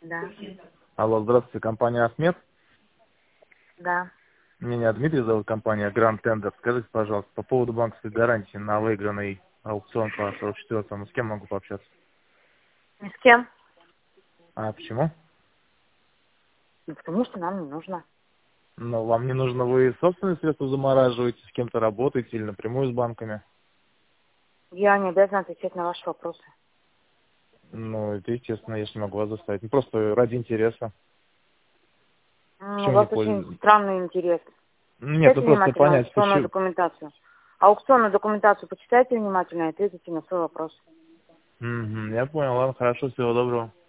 Да. Алло, здравствуйте, компания Ахмед. Да. Меня Дмитрий зовут, компания Grand Tender. Скажите, пожалуйста, по поводу банковской гарантии на выигранный аукцион по 44-му, с кем могу пообщаться? Ни с кем. А почему? Ну, потому что нам не нужно. Ну, вам не нужно, вы собственные средства замораживаете, с кем-то работаете или напрямую с банками? Я не обязана отвечать на ваши вопросы. Ну, это естественно, я же не могу вас заставить. Ну, просто ради интереса. У Почему не вас очень пользуетесь? странный интерес. Нет, Почитайте ну просто внимательно понять, аукционную почему... документацию. Аукционную документацию почитайте внимательно и ответите на свой вопрос. Мгм, я понял, ладно, хорошо, всего доброго.